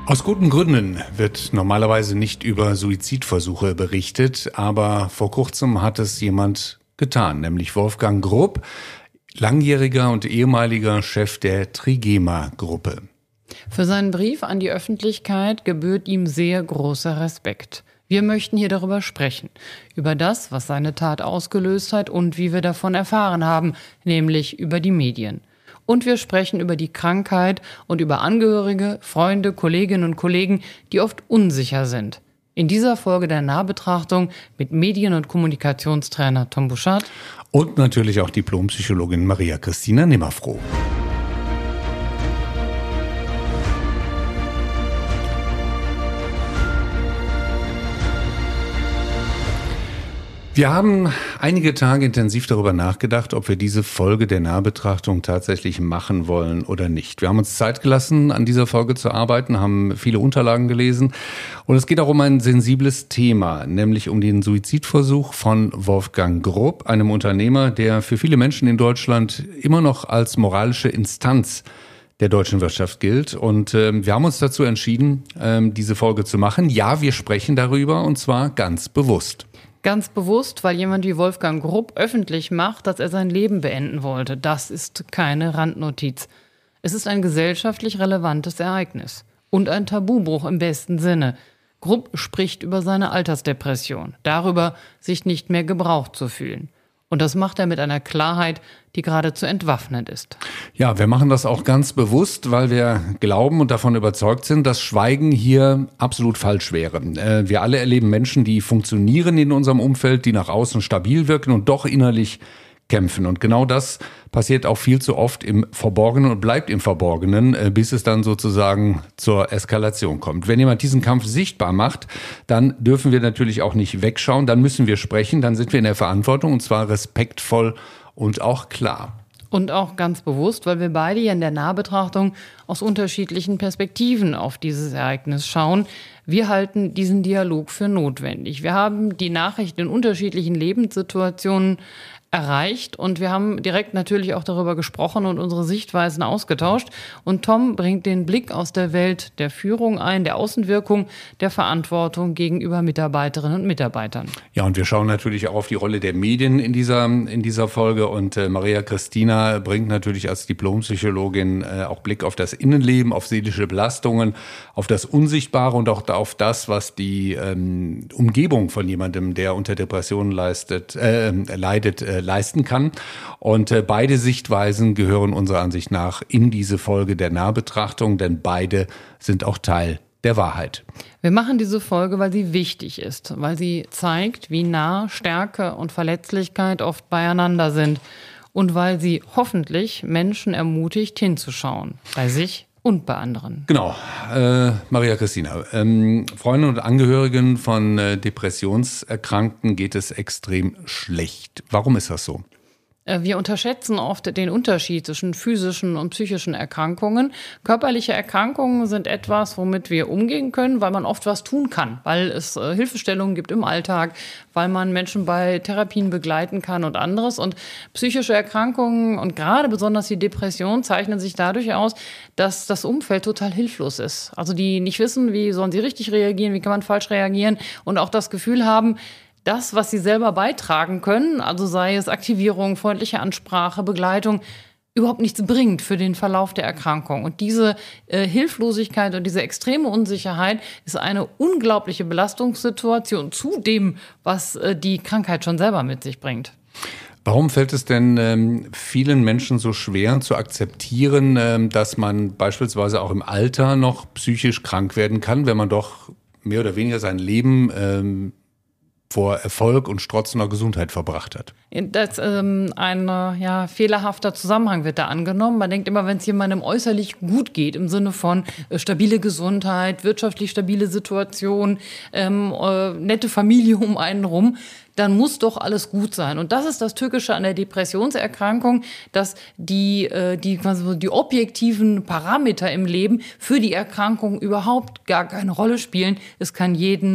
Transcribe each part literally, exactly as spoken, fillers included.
Aus guten Gründen wird normalerweise nicht über Suizidversuche berichtet, aber vor kurzem hat es jemand getan, nämlich Wolfgang Grupp, langjähriger und ehemaliger Chef der Trigema-Gruppe. Für seinen Brief an die Öffentlichkeit gebührt ihm sehr großer Respekt. Wir möchten hier darüber sprechen, über das, was seine Tat ausgelöst hat und wie wir davon erfahren haben, nämlich über die Medien. Und wir sprechen über die Krankheit und über Angehörige, Freunde, Kolleginnen und Kollegen, die oft unsicher sind. In dieser Folge der Nahbetrachtung mit Medien- und Kommunikationstrainer Tom Buschardt und natürlich auch Diplompsychologin Maria Christina Nimmerfroh. Wir haben einige Tage intensiv darüber nachgedacht, ob wir diese Folge der Nahbetrachtung tatsächlich machen wollen oder nicht. Wir haben uns Zeit gelassen, an dieser Folge zu arbeiten, haben viele Unterlagen gelesen und es geht auch um ein sensibles Thema, nämlich um den Suizidversuch von Wolfgang Grupp, einem Unternehmer, der für viele Menschen in Deutschland immer noch als moralische Instanz der deutschen Wirtschaft gilt. Und äh, wir haben uns dazu entschieden, äh, diese Folge zu machen. Ja, wir sprechen darüber und zwar ganz bewusst. Ganz bewusst, weil jemand wie Wolfgang Grupp öffentlich macht, dass er sein Leben beenden wollte. Das ist keine Randnotiz. Es ist ein gesellschaftlich relevantes Ereignis. Und ein Tabubruch im besten Sinne. Grupp spricht über seine Altersdepression, darüber, sich nicht mehr gebraucht zu fühlen. Und das macht er mit einer Klarheit, die geradezu entwaffnend ist. Ja, wir machen das auch ganz bewusst, weil wir glauben und davon überzeugt sind, dass Schweigen hier absolut falsch wäre. Äh, wir alle erleben Menschen, die funktionieren in unserem Umfeld, die nach außen stabil wirken und doch innerlich kämpfen. Und genau das passiert auch viel zu oft im Verborgenen und bleibt im Verborgenen, bis es dann sozusagen zur Eskalation kommt. Wenn jemand diesen Kampf sichtbar macht, dann dürfen wir natürlich auch nicht wegschauen, dann müssen wir sprechen, dann sind wir in der Verantwortung und zwar respektvoll und auch klar. Und auch ganz bewusst, weil wir beide hier in der Nahbetrachtung aus unterschiedlichen Perspektiven auf dieses Ereignis schauen. Wir halten diesen Dialog für notwendig. Wir haben die Nachrichten in unterschiedlichen Lebenssituationen erreicht und wir haben direkt natürlich auch darüber gesprochen und unsere Sichtweisen ausgetauscht. Und Tom bringt den Blick aus der Welt der Führung ein, der Außenwirkung, der Verantwortung gegenüber Mitarbeiterinnen und Mitarbeitern. Ja, und wir schauen natürlich auch auf die Rolle der Medien in dieser, in dieser Folge. Und äh, Maria Christina bringt natürlich als Diplompsychologin äh, auch Blick auf das Innenleben, auf seelische Belastungen, auf das Unsichtbare und auch auf das, was die ähm, Umgebung von jemandem, der unter Depressionen leistet, äh, leidet, äh, leisten kann. Und äh, beide Sichtweisen gehören unserer Ansicht nach in diese Folge der Nahbetrachtung, denn beide sind auch Teil der Wahrheit. Wir machen diese Folge, weil sie wichtig ist, weil sie zeigt, wie nah Stärke und Verletzlichkeit oft beieinander sind und weil sie hoffentlich Menschen ermutigt, hinzuschauen, bei sich und bei anderen. Genau, äh, Maria Christina. Ähm, Freunde und Angehörigen von äh, Depressionserkrankten geht es extrem schlecht. Warum ist das so? Wir unterschätzen oft den Unterschied zwischen physischen und psychischen Erkrankungen. Körperliche Erkrankungen sind etwas, womit wir umgehen können, weil man oft was tun kann, weil es äh, Hilfestellungen gibt im Alltag, weil man Menschen bei Therapien begleiten kann und anderes. Und psychische Erkrankungen und gerade besonders die Depression zeichnen sich dadurch aus, dass das Umfeld total hilflos ist. Also die nicht wissen, wie sollen sie richtig reagieren, wie kann man falsch reagieren und auch das Gefühl haben, das, was sie selber beitragen können, also sei es Aktivierung, freundliche Ansprache, Begleitung, überhaupt nichts bringt für den Verlauf der Erkrankung. Und diese äh, Hilflosigkeit und diese extreme Unsicherheit ist eine unglaubliche Belastungssituation zu dem, was äh, die Krankheit schon selber mit sich bringt. Warum fällt es denn ähm, vielen Menschen so schwer zu akzeptieren, ähm, dass man beispielsweise auch im Alter noch psychisch krank werden kann, wenn man doch mehr oder weniger sein Leben ähm, vor Erfolg und strotzender Gesundheit verbracht hat? Das, ähm, ein ja, fehlerhafter Zusammenhang wird da angenommen. Man denkt immer, wenn es jemandem äußerlich gut geht, im Sinne von äh, stabile Gesundheit, wirtschaftlich stabile Situation, ähm, äh, nette Familie um einen rum, dann muss doch alles gut sein. Und das ist das Tückische an der Depressionserkrankung, dass die, äh, die, quasi die objektiven Parameter im Leben für die Erkrankung überhaupt gar keine Rolle spielen. Es kann jeden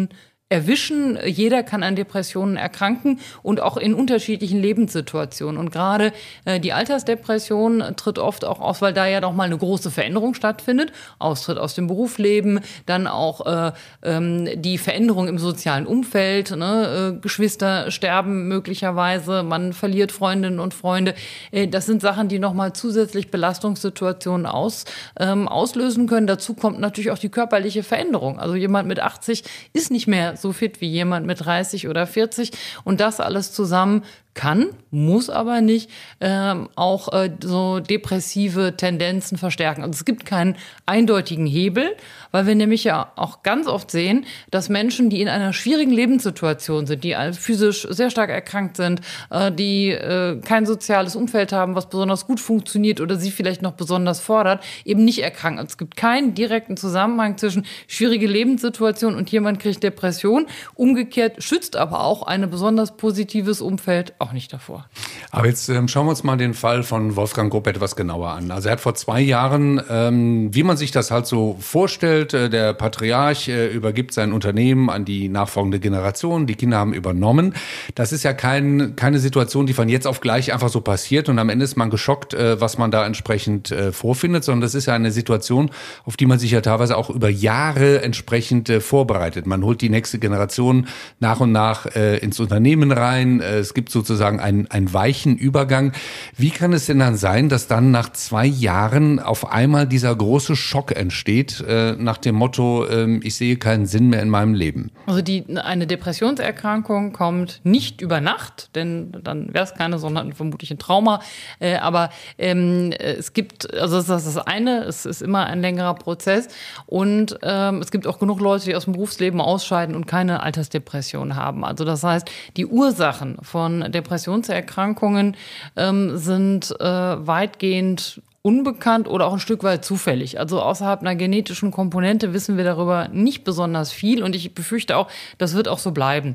erwischen. Jeder kann an Depressionen erkranken und auch in unterschiedlichen Lebenssituationen. Und gerade äh, die Altersdepression tritt oft auch aus, weil da ja noch mal eine große Veränderung stattfindet. Austritt aus dem Berufsleben, dann auch äh, ähm, die Veränderung im sozialen Umfeld. Ne? Äh, Geschwister sterben möglicherweise, man verliert Freundinnen und Freunde. Äh, das sind Sachen, die noch mal zusätzlich Belastungssituationen aus, ähm, auslösen können. Dazu kommt natürlich auch die körperliche Veränderung. Also jemand mit achtzig ist nicht mehr so fit wie jemand mit dreißig oder vierzig. Und das alles zusammen kann, muss aber nicht, ähm, auch äh, so depressive Tendenzen verstärken. Also es gibt keinen eindeutigen Hebel, weil wir nämlich ja auch ganz oft sehen, dass Menschen, die in einer schwierigen Lebenssituation sind, die physisch sehr stark erkrankt sind, äh, die äh, kein soziales Umfeld haben, was besonders gut funktioniert oder sie vielleicht noch besonders fordert, eben nicht erkranken. Also es gibt keinen direkten Zusammenhang zwischen schwierige Lebenssituation und jemand kriegt Depression. Umgekehrt schützt aber auch ein besonders positives Umfeld auch nicht davor. Aber jetzt ähm, schauen wir uns mal den Fall von Wolfgang Grupp etwas genauer an. Also er hat vor zwei Jahren, ähm, wie man sich das halt so vorstellt, äh, der Patriarch äh, übergibt sein Unternehmen an die nachfolgende Generation, die Kinder haben übernommen. Das ist ja kein, keine Situation, die von jetzt auf gleich einfach so passiert und am Ende ist man geschockt, äh, was man da entsprechend äh, vorfindet, sondern das ist ja eine Situation, auf die man sich ja teilweise auch über Jahre entsprechend äh, vorbereitet. Man holt die nächste Generation nach und nach äh, ins Unternehmen rein. Äh, es gibt sozusagen einen, einen weichen Übergang. Wie kann es denn dann sein, dass dann nach zwei Jahren auf einmal dieser große Schock entsteht, äh, nach dem Motto, äh, ich sehe keinen Sinn mehr in meinem Leben? Also die, eine Depressionserkrankung kommt nicht über Nacht, denn dann wäre es keine, sondern vermutlich ein Trauma. Äh, aber ähm, es gibt, also das ist das eine, es ist immer ein längerer Prozess und ähm, es gibt auch genug Leute, die aus dem Berufsleben ausscheiden und keine Altersdepression haben. Also das heißt, die Ursachen von Depressionserkrankungen ähm, sind äh, weitgehend unbekannt oder auch ein Stück weit zufällig. Also außerhalb einer genetischen Komponente wissen wir darüber nicht besonders viel und ich befürchte auch, das wird auch so bleiben.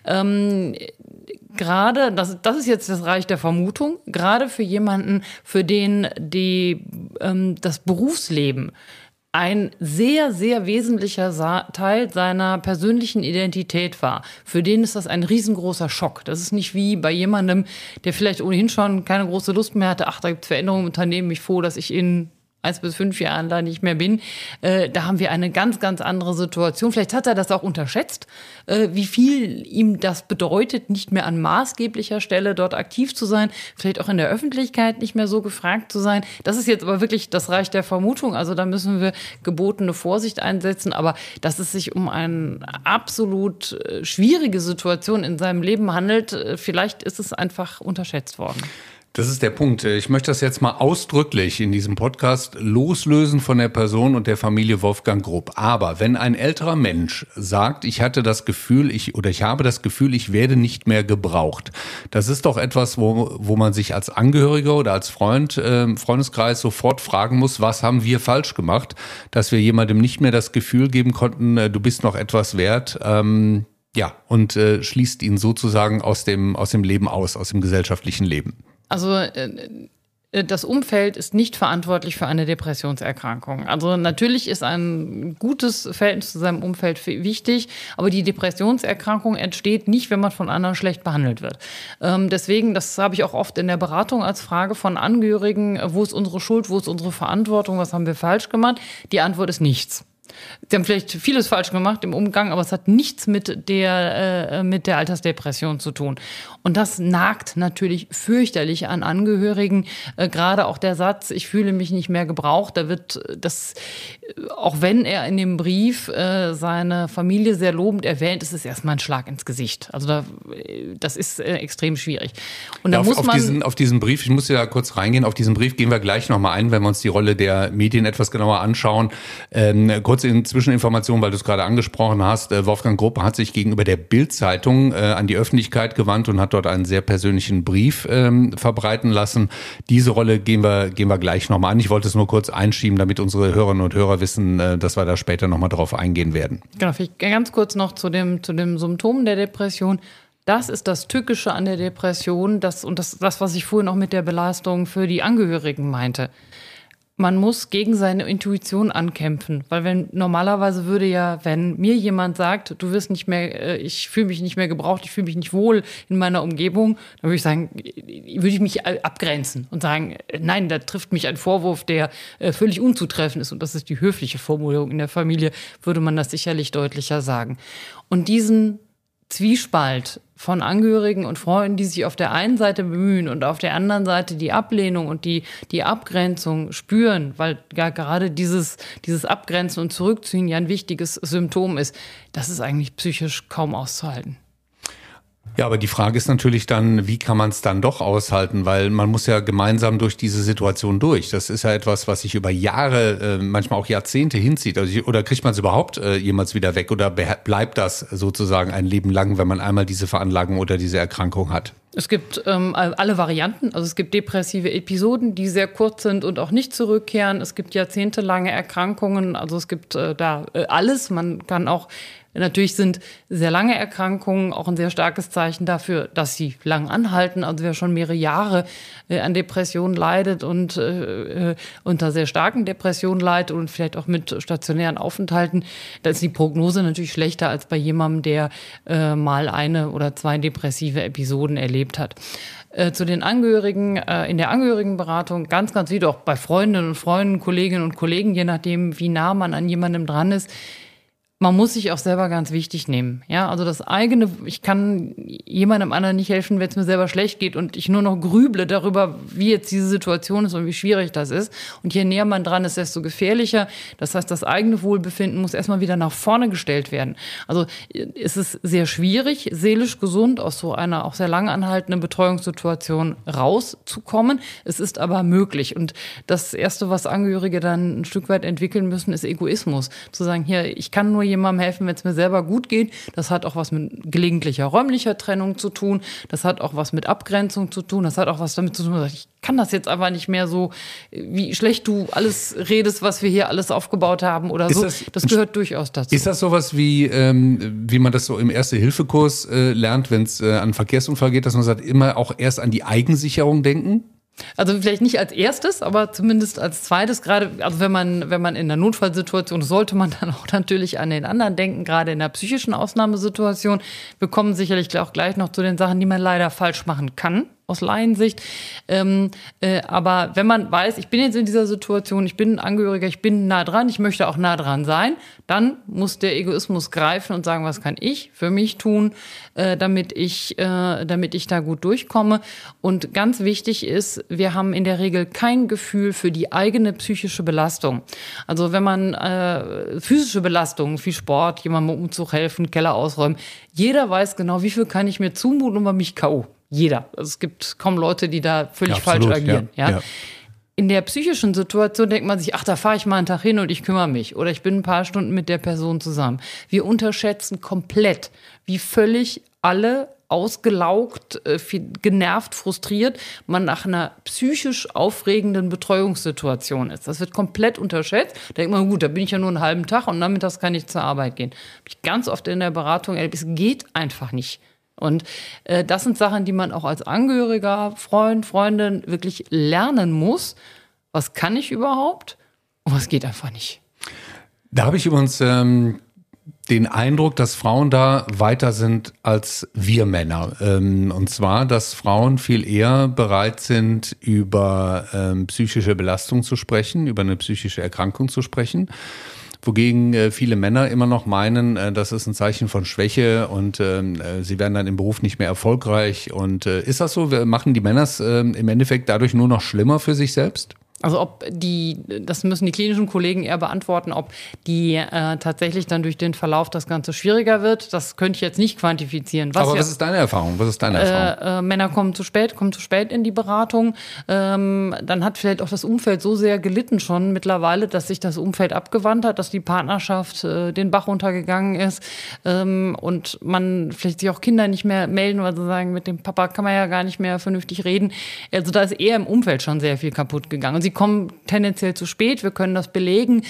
Ähm, gerade, das, das ist jetzt das Reich der Vermutung, gerade für jemanden, für den die, ähm, das Berufsleben ein sehr, sehr wesentlicher Sa- Teil seiner persönlichen Identität war. Für den ist das ein riesengroßer Schock. Das ist nicht wie bei jemandem, der vielleicht ohnehin schon keine große Lust mehr hatte. Ach, da gibt es Veränderungen im Unternehmen. Mich froh, dass ich in eins bis fünf Jahren da nicht mehr bin. Äh, da haben wir eine ganz, ganz andere Situation. Vielleicht hat er das auch unterschätzt, äh, wie viel ihm das bedeutet, nicht mehr an maßgeblicher Stelle dort aktiv zu sein, vielleicht auch in der Öffentlichkeit nicht mehr so gefragt zu sein. Das ist jetzt aber wirklich das Reich der Vermutung. Also da müssen wir gebotene Vorsicht einsetzen. Aber dass es sich um eine absolut äh, schwierige Situation in seinem Leben handelt, äh, vielleicht ist es einfach unterschätzt worden. Das ist der Punkt. Ich möchte das jetzt mal ausdrücklich in diesem Podcast loslösen von der Person und der Familie Wolfgang Grupp. Aber wenn ein älterer Mensch sagt, ich hatte das Gefühl, ich oder ich habe das Gefühl, ich werde nicht mehr gebraucht, das ist doch etwas, wo wo man sich als Angehöriger oder als Freund, äh, Freundeskreis sofort fragen muss, was haben wir falsch gemacht, dass wir jemandem nicht mehr das Gefühl geben konnten, äh, du bist noch etwas wert. Ähm, ja, und äh, schließt ihn sozusagen aus dem aus dem Leben aus, aus dem gesellschaftlichen Leben. Also äh, das Umfeld ist nicht verantwortlich für eine Depressionserkrankung. Also natürlich ist ein gutes Verhältnis zu seinem Umfeld wichtig, aber die Depressionserkrankung entsteht nicht, wenn man von anderen schlecht behandelt wird. Ähm, deswegen, das habe ich auch oft in der Beratung als Frage von Angehörigen, wo ist unsere Schuld, wo ist unsere Verantwortung, was haben wir falsch gemacht? Die Antwort ist nichts. Sie haben vielleicht vieles falsch gemacht im Umgang, aber es hat nichts mit der, äh, mit der Altersdepression zu tun. Und das nagt natürlich fürchterlich an Angehörigen. Äh, gerade auch der Satz, ich fühle mich nicht mehr gebraucht, da wird das, auch wenn er in dem Brief äh, seine Familie sehr lobend erwähnt, ist es erstmal ein Schlag ins Gesicht. Also da, das ist äh, extrem schwierig. Und da ja, auf, muss man auf, diesen, auf diesen Brief, ich muss ja kurz reingehen, auf diesen Brief gehen wir gleich nochmal ein, wenn wir uns die Rolle der Medien etwas genauer anschauen. Ähm, kurz in Zwischeninformation, weil du es gerade angesprochen hast. Wolfgang Grupp hat sich gegenüber der Bild-Zeitung äh, an die Öffentlichkeit gewandt und hat dort einen sehr persönlichen Brief ähm, verbreiten lassen. Diese Rolle gehen wir, gehen wir gleich nochmal an. Ich wollte es nur kurz einschieben, damit unsere Hörerinnen und Hörer wissen, äh, dass wir da später nochmal drauf eingehen werden. Genau, vielleicht ganz kurz noch zu dem, zu dem Symptom der Depression. Das ist das Tückische an der Depression, das, und das, das, was ich vorhin auch mit der Belastung für die Angehörigen meinte. Man muss gegen seine Intuition ankämpfen, weil wenn normalerweise würde ja, wenn mir jemand sagt, du wirst nicht mehr, ich fühle mich nicht mehr gebraucht, ich fühle mich nicht wohl in meiner Umgebung, dann würde ich sagen, würde ich mich abgrenzen und sagen, nein, da trifft mich ein Vorwurf, der völlig unzutreffend ist und das ist die höfliche Formulierung. In der Familie würde man das sicherlich deutlicher sagen. Und diesen Zwiespalt von Angehörigen und Freunden, die sich auf der einen Seite bemühen und auf der anderen Seite die Ablehnung und die, die Abgrenzung spüren, weil ja gerade dieses, dieses Abgrenzen und Zurückziehen ja ein wichtiges Symptom ist, das ist eigentlich psychisch kaum auszuhalten. Ja, aber die Frage ist natürlich dann, wie kann man es dann doch aushalten? Weil man muss ja gemeinsam durch diese Situation durch. Das ist ja etwas, was sich über Jahre, äh, manchmal auch Jahrzehnte hinzieht. Also, oder kriegt man es überhaupt äh, jemals wieder weg? Oder bleibt das sozusagen ein Leben lang, wenn man einmal diese Veranlagung oder diese Erkrankung hat? Es gibt ähm, alle Varianten. Also es gibt depressive Episoden, die sehr kurz sind und auch nicht zurückkehren. Es gibt jahrzehntelange Erkrankungen. Also es gibt äh, da äh, alles. Man kann auch Natürlich sind sehr lange Erkrankungen auch ein sehr starkes Zeichen dafür, dass sie lang anhalten. Also wer schon mehrere Jahre äh, an Depressionen leidet und äh, unter sehr starken Depressionen leidet und vielleicht auch mit stationären Aufenthalten, da ist die Prognose natürlich schlechter als bei jemandem, der äh, mal eine oder zwei depressive Episoden erlebt hat. Äh, zu den Angehörigen, äh, in der Angehörigenberatung ganz, ganz wie auch bei Freundinnen und Freunden, Kolleginnen und Kollegen, je nachdem, wie nah man an jemandem dran ist. Man muss sich auch selber ganz wichtig nehmen. Ja, also das eigene, ich kann jemandem anderen nicht helfen, wenn es mir selber schlecht geht und ich nur noch grüble darüber, wie jetzt diese Situation ist und wie schwierig das ist. Und je näher man dran ist, desto gefährlicher. Das heißt, das eigene Wohlbefinden muss erstmal wieder nach vorne gestellt werden. Also es ist sehr schwierig, seelisch gesund aus so einer auch sehr lang anhaltenden Betreuungssituation rauszukommen. Es ist aber möglich. Und das Erste, was Angehörige dann ein Stück weit entwickeln müssen, ist Egoismus. Zu sagen, hier, ich kann nur jemandem helfen, wenn es mir selber gut geht. Das hat auch was mit gelegentlicher räumlicher Trennung zu tun. Das hat auch was mit Abgrenzung zu tun. Das hat auch was damit zu tun, dass ich kann das jetzt einfach nicht mehr so, wie schlecht du alles redest, was wir hier alles aufgebaut haben oder so. Das, das gehört durchaus dazu. Ist das sowas wie, ähm, wie man das so im Erste-Hilfe-Kurs äh, lernt, wenn es äh, an einen Verkehrsunfall geht, dass man sagt, immer auch erst an die Eigensicherung denken? Also vielleicht nicht als erstes, aber zumindest als zweites. Gerade, also wenn man, wenn man in einer Notfallsituation ist, sollte man dann auch natürlich an den anderen denken, gerade in einer psychischen Ausnahmesituation. Wir kommen sicherlich auch gleich noch zu den Sachen, die man leider falsch machen kann, aus Laiensicht. Ähm, äh, aber wenn man weiß, ich bin jetzt in dieser Situation, ich bin ein Angehöriger, ich bin nah dran, ich möchte auch nah dran sein, dann muss der Egoismus greifen und sagen, was kann ich für mich tun, äh, damit ich, äh, damit ich da gut durchkomme. Und ganz wichtig ist, wir haben in der Regel kein Gefühl für die eigene psychische Belastung. Also wenn man äh, physische Belastungen, viel Sport, jemandem im Umzug helfen, Keller ausräumen, jeder weiß genau, wie viel kann ich mir zumuten und man mich K O. Jeder. Also es gibt kaum Leute, die da völlig ja, falsch agieren. Ja, ja. Ja. In der psychischen Situation denkt man sich, ach, da fahre ich mal einen Tag hin und ich kümmere mich. Oder ich bin ein paar Stunden mit der Person zusammen. Wir unterschätzen komplett, wie völlig alle ausgelaugt, genervt, frustriert man nach einer psychisch aufregenden Betreuungssituation ist. Das wird komplett unterschätzt. Da denkt man, gut, da bin ich ja nur einen halben Tag und nachmittags kann ich zur Arbeit gehen. Habe ich ganz oft in der Beratung erlebt, es geht einfach nicht. Und äh, das sind Sachen, die man auch als Angehöriger, Freund, Freundin wirklich lernen muss. Was kann ich überhaupt und was geht einfach nicht? Da habe ich übrigens ähm, den Eindruck, dass Frauen da weiter sind als wir Männer. Ähm, und zwar, dass Frauen viel eher bereit sind, über ähm, psychische Belastung zu sprechen, über eine psychische Erkrankung zu sprechen. Wogegen äh, viele Männer immer noch meinen, äh, das ist ein Zeichen von Schwäche und äh, sie werden dann im Beruf nicht mehr erfolgreich. Und äh, ist das so? Machen die Männer es äh, im Endeffekt dadurch nur noch schlimmer für sich selbst? Also ob die, das müssen die klinischen Kollegen eher beantworten, ob die äh, tatsächlich dann durch den Verlauf das Ganze schwieriger wird, das könnte ich jetzt nicht quantifizieren. Was Aber ja, was ist deine Erfahrung? Was ist deine Erfahrung? Äh, äh, Männer kommen zu spät, kommen zu spät in die Beratung. Ähm, dann hat vielleicht auch das Umfeld so sehr gelitten schon mittlerweile, dass sich das Umfeld abgewandt hat, dass die Partnerschaft äh, den Bach runtergegangen ist ähm, und man vielleicht sich auch Kinder nicht mehr melden, weil sie sagen, mit dem Papa kann man ja gar nicht mehr vernünftig reden. Also da ist eher im Umfeld schon sehr viel kaputt gegangen. Und sie sie kommen tendenziell zu spät, wir können das belegen.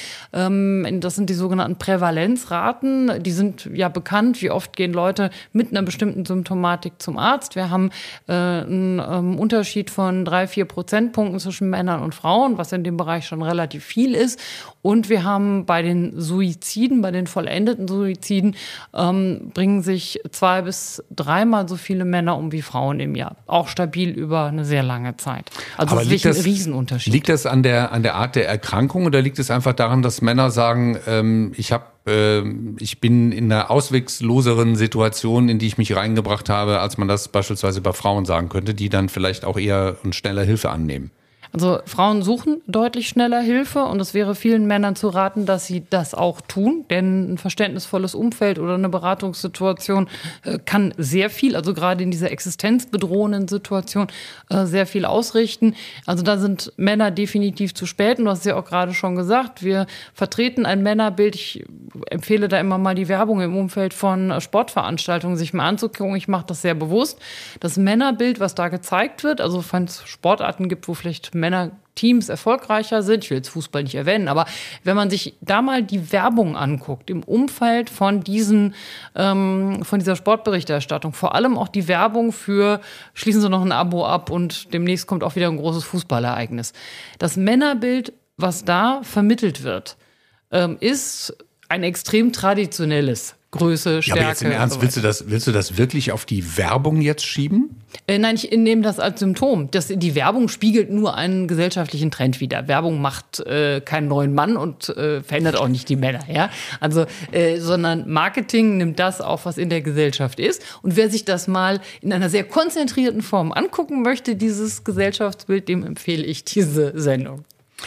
Das sind die sogenannten Prävalenzraten, die sind ja bekannt, wie oft gehen Leute mit einer bestimmten Symptomatik zum Arzt. Wir haben einen Unterschied von drei, vier Prozentpunkten zwischen Männern und Frauen, was in dem Bereich schon relativ viel ist. Und wir haben bei den Suiziden, bei den vollendeten Suiziden, ähm, bringen sich zwei bis dreimal so viele Männer um wie Frauen im Jahr. Auch stabil über eine sehr lange Zeit. Also Aber das ist wirklich ein Riesenunterschied. Liegt das an der, an der Art der Erkrankung oder liegt es einfach daran, dass Männer sagen, ähm, ich habe ich bin in einer auswegsloseren Situation, in die ich mich reingebracht habe, als man das beispielsweise bei Frauen sagen könnte, die dann vielleicht auch eher und schneller Hilfe annehmen? Also Frauen suchen deutlich schneller Hilfe und es wäre vielen Männern zu raten, dass sie das auch tun, denn ein verständnisvolles Umfeld oder eine Beratungssituation äh, kann sehr viel, also gerade in dieser existenzbedrohenden Situation, äh, sehr viel ausrichten. Also da sind Männer definitiv zu spät und du hast ja auch gerade schon gesagt, wir vertreten ein Männerbild. Ich empfehle da immer mal die Werbung im Umfeld von Sportveranstaltungen sich mal anzugucken. Ich mache das sehr bewusst. Das Männerbild, was da gezeigt wird, also wenn es Sportarten gibt, wo vielleicht Männerteams erfolgreicher sind. Ich will jetzt Fußball nicht erwähnen, aber wenn man sich da mal die Werbung anguckt im Umfeld von diesen, ähm, von dieser Sportberichterstattung, vor allem auch die Werbung für schließen Sie noch ein Abo ab und demnächst kommt auch wieder ein großes Fußballereignis. Das Männerbild, was da vermittelt wird, ähm, ist ein extrem traditionelles. Größe, Stärke. Ja, aber jetzt im Ernst, so willst du das, willst du das wirklich auf die Werbung jetzt schieben? Äh, nein, ich nehme das als Symptom. Das, die Werbung spiegelt nur einen gesellschaftlichen Trend wider. Werbung macht äh, keinen neuen Mann und äh, verändert auch nicht die Männer, ja. Also, äh, sondern Marketing nimmt das auf, was in der Gesellschaft ist. Und wer sich das mal in einer sehr konzentrierten Form angucken möchte, dieses Gesellschaftsbild, dem empfehle ich diese Sendung.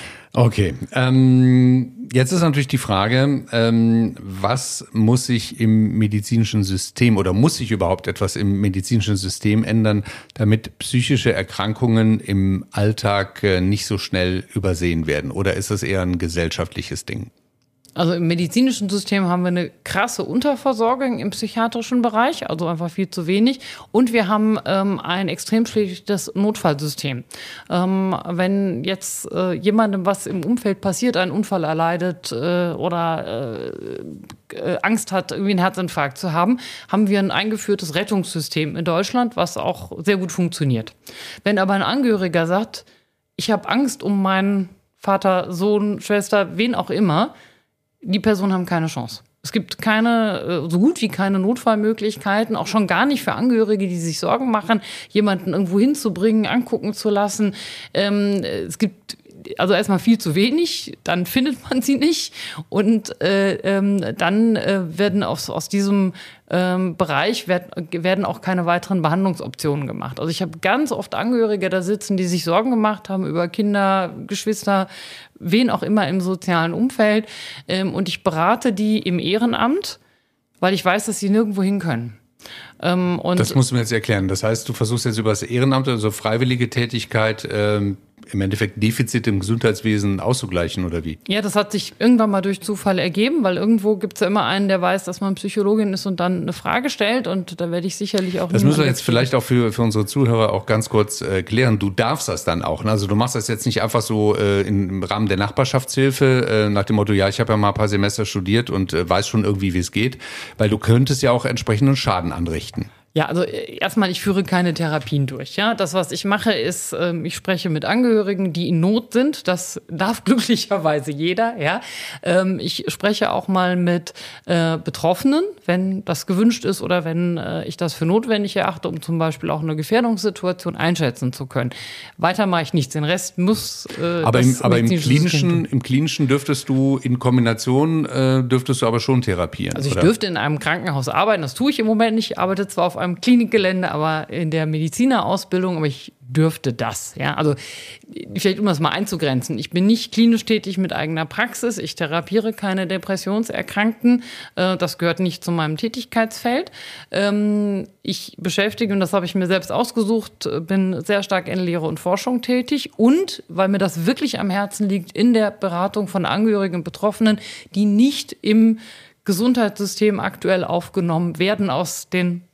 Okay, ähm, jetzt ist natürlich die Frage, ähm, was muss sich im medizinischen System oder muss sich überhaupt etwas im medizinischen System ändern, damit psychische Erkrankungen im Alltag äh, nicht so schnell übersehen werden? Oder ist das eher ein gesellschaftliches Ding? Also im medizinischen System haben wir eine krasse Unterversorgung im psychiatrischen Bereich, also einfach viel zu wenig. Und wir haben ähm, ein extrem schlechtes Notfallsystem. Ähm, wenn jetzt äh, jemandem was im Umfeld passiert, einen Unfall erleidet äh, oder äh, äh, Angst hat, irgendwie einen Herzinfarkt zu haben, haben wir ein eingeführtes Rettungssystem in Deutschland, was auch sehr gut funktioniert. Wenn aber ein Angehöriger sagt, ich habe Angst um meinen Vater, Sohn, Schwester, wen auch immer, die Personen haben keine Chance. Es gibt keine, so gut wie keine Notfallmöglichkeiten, auch schon gar nicht für Angehörige, die sich Sorgen machen, jemanden irgendwo hinzubringen, angucken zu lassen. Ähm, es gibt also erstmal viel zu wenig, dann findet man sie nicht und äh, ähm, dann äh, werden aus, aus diesem ähm, Bereich werd, werden auch keine weiteren Behandlungsoptionen gemacht. Also ich habe ganz oft Angehörige da sitzen, die sich Sorgen gemacht haben über Kinder, Geschwister, wen auch immer im sozialen Umfeld ähm, und ich berate die im Ehrenamt, weil ich weiß, dass sie nirgendwo hin können. Ähm, und das musst du mir jetzt erklären. Das heißt, du versuchst jetzt über das Ehrenamt, also freiwillige Tätigkeit, ähm, im Endeffekt Defizite im Gesundheitswesen auszugleichen, oder wie? Ja, das hat sich irgendwann mal durch Zufall ergeben, weil irgendwo gibt es ja immer einen, der weiß, dass man Psychologin ist und dann eine Frage stellt und da werde ich sicherlich auch... Das müssen wir jetzt vielleicht auch für, für unsere Zuhörer auch ganz kurz äh, klären. Du darfst das dann auch, ne? Also du machst das jetzt nicht einfach so äh, im Rahmen der Nachbarschaftshilfe äh, nach dem Motto, ja, ich habe ja mal ein paar Semester studiert und äh, weiß schon irgendwie, wie es geht, weil du könntest ja auch entsprechenden Schaden anrichten. Ja, also erstmal, ich führe keine Therapien durch. Ja, das, was ich mache, ist, ähm, ich spreche mit Angehörigen, die in Not sind. Das darf glücklicherweise jeder. Ja, ähm, ich spreche auch mal mit äh, Betroffenen, wenn das gewünscht ist oder wenn äh, ich das für notwendig erachte, um zum Beispiel auch eine Gefährdungssituation einschätzen zu können. Weiter mache ich nichts. Den Rest muss. Äh, aber das im, aber im klinischen, im klinischen dürftest du in Kombination äh, dürftest du aber schon therapieren. Also ich oder? dürfte in einem Krankenhaus arbeiten. Das tue ich im Moment nicht. Ich arbeite zwar auf einem Klinikgelände, aber in der Medizinerausbildung, aber ich dürfte das. Ja, also vielleicht um das mal einzugrenzen. Ich bin nicht klinisch tätig mit eigener Praxis. Ich therapiere keine Depressionserkrankten. Das gehört nicht zu meinem Tätigkeitsfeld. Ich beschäftige, und das habe ich mir selbst ausgesucht, bin sehr stark in Lehre und Forschung tätig und, weil mir das wirklich am Herzen liegt, in der Beratung von Angehörigen und Betroffenen, die nicht im Gesundheitssystem aktuell aufgenommen werden aus den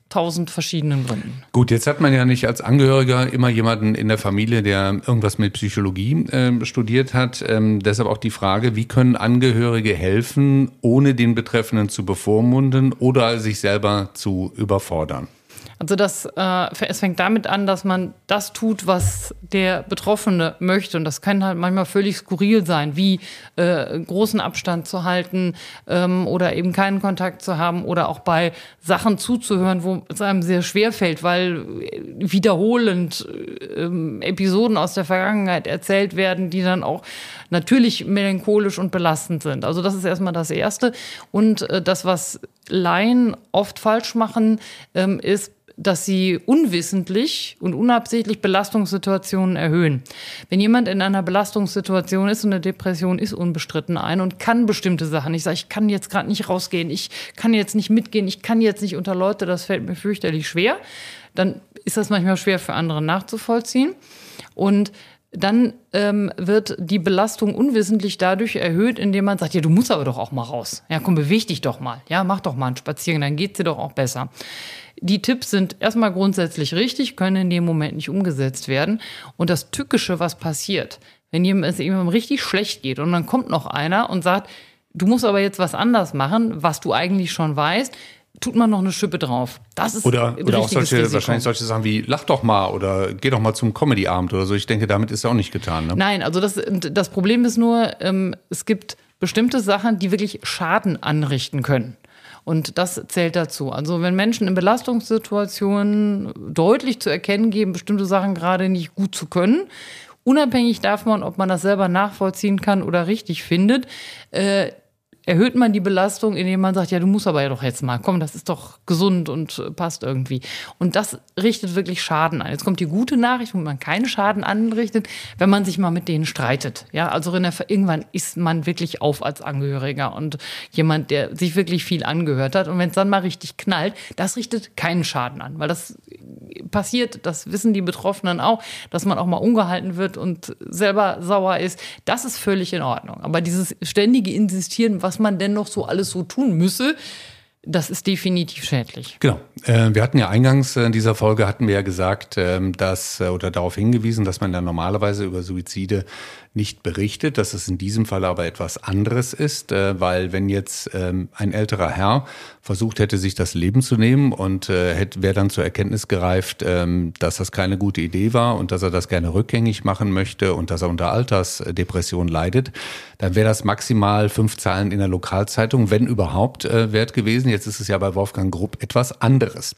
tausend verschiedenen Gründen. Gut, jetzt hat man ja nicht als Angehöriger immer jemanden in der Familie, der irgendwas mit Psychologie äh, studiert hat. Ähm, deshalb auch die Frage, wie können Angehörige helfen, ohne den Betreffenden zu bevormunden oder sich selber zu überfordern? Also das, äh, es fängt damit an, dass man das tut, was der Betroffene möchte. Und das kann halt manchmal völlig skurril sein, wie äh, großen Abstand zu halten ähm, oder eben keinen Kontakt zu haben oder auch bei Sachen zuzuhören, wo es einem sehr schwer fällt, weil wiederholend äh, Episoden aus der Vergangenheit erzählt werden, die dann auch natürlich melancholisch und belastend sind. Also das ist erstmal das Erste. Und äh, das, was Laien oft falsch machen, ähm, ist, dass sie unwissentlich und unabsichtlich Belastungssituationen erhöhen. Wenn jemand in einer Belastungssituation ist und eine Depression ist unbestritten ein und kann bestimmte Sachen, ich sage, ich kann jetzt gerade nicht rausgehen, ich kann jetzt nicht mitgehen, ich kann jetzt nicht unter Leute, das fällt mir fürchterlich schwer, dann ist das manchmal schwer für andere nachzuvollziehen. Und dann ähm, wird die Belastung unwissentlich dadurch erhöht, indem man sagt, ja, du musst aber doch auch mal raus. Ja, komm, beweg dich doch mal. Ja, mach doch mal einen Spaziergang, dann geht's dir doch auch besser. Die Tipps sind erstmal grundsätzlich richtig, können in dem Moment nicht umgesetzt werden. Und das Tückische, was passiert, wenn es jemandem richtig schlecht geht und dann kommt noch einer und sagt, du musst aber jetzt was anders machen, was du eigentlich schon weißt, tut man noch eine Schippe drauf. Das ist oder oder auch solche Risiko. Wahrscheinlich solche Sachen wie lach doch mal oder geh doch mal zum Comedy-Abend oder so. Ich denke, damit ist ja auch nicht getan. Ne? Nein, also das, das Problem ist nur, ähm, es gibt bestimmte Sachen, die wirklich Schaden anrichten können. Und das zählt dazu. Also wenn Menschen in Belastungssituationen deutlich zu erkennen geben, bestimmte Sachen gerade nicht gut zu können, unabhängig davon, ob man das selber nachvollziehen kann oder richtig findet, äh, erhöht man die Belastung, indem man sagt, ja, du musst aber ja doch jetzt mal, komm, das ist doch gesund und passt irgendwie. Und das richtet wirklich Schaden an. Jetzt kommt die gute Nachricht, wo man keinen Schaden anrichtet, wenn man sich mal mit denen streitet. Ja, also in der, irgendwann ist man wirklich auf als Angehöriger und jemand, der sich wirklich viel angehört hat. Und wenn es dann mal richtig knallt, das richtet keinen Schaden an, weil das passiert, das wissen die Betroffenen auch, dass man auch mal ungehalten wird und selber sauer ist. Das ist völlig in Ordnung. Aber dieses ständige Insistieren, was man denn noch so alles so tun müsse, das ist definitiv schädlich. Genau. Äh, wir hatten ja eingangs in dieser Folge hatten wir ja gesagt, ähm, dass oder darauf hingewiesen, dass man ja normalerweise über Suizide nicht berichtet, dass es in diesem Fall aber etwas anderes ist, äh, weil wenn jetzt ähm, ein älterer Herr versucht hätte, sich das Leben zu nehmen und äh, hätte, wäre dann zur Erkenntnis gereift, ähm, dass das keine gute Idee war und dass er das gerne rückgängig machen möchte und dass er unter Altersdepression leidet, dann wäre das maximal fünf Zeilen in der Lokalzeitung, wenn überhaupt, äh, wert gewesen. Jetzt ist es ja bei Wolfgang Grupp etwas anderes.